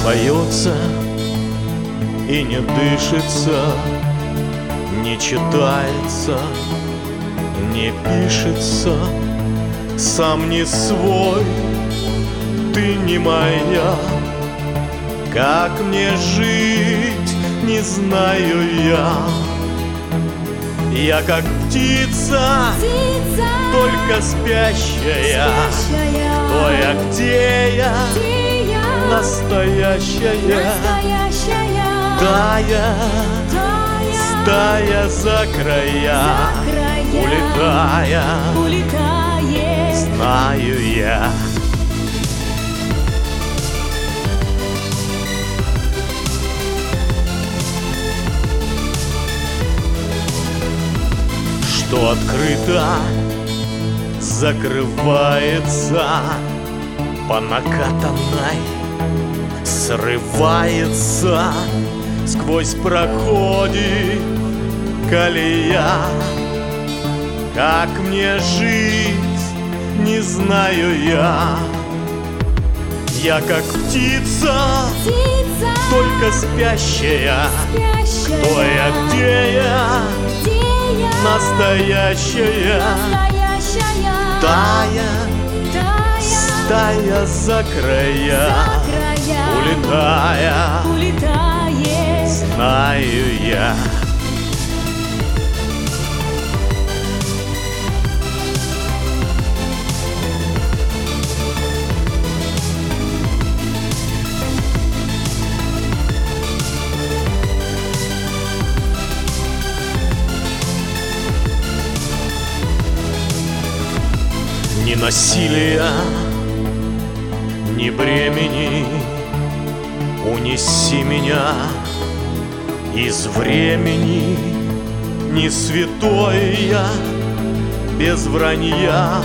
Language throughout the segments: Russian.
поется и не дышится, не читается, не пишется. Сам не свой, ты не моя. Как мне жить, не знаю я. Я как птица, только спящая. Кто я, где я? Настоящая. Тая, стая за края, улетая, знаю я. Что открыто, закрывается по накатанной, срывается, сквозь проходит колея. Как мне жить, не знаю я. Я как птица, только спящая. Кто я, где я? Настоящая. Тая, стая за края, улетая, знаю я. Ни насилия, ни бремени, унеси меня из времени. Не святой я, без вранья,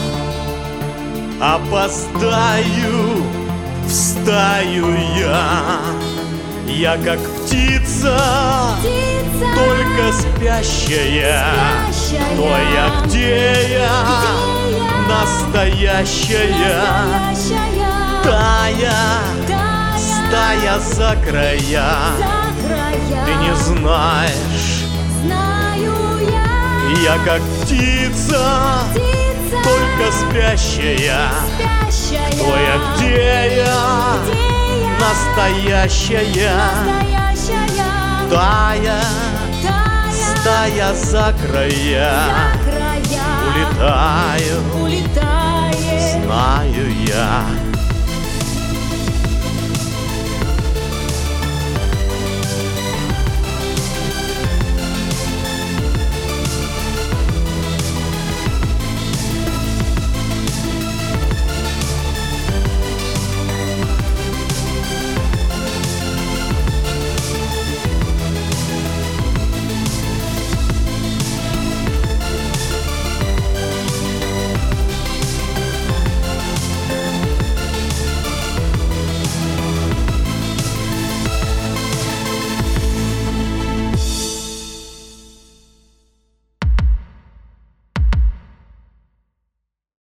опоздаю, встаю я. Я как птица, только спящая. Кто я, где я? Настоящая. Тая, стая за края. Ты не знаешь, я как птица, только спящая. Кто я, где я? Настоящая. Тая, стая за края, улетаю, знаю я.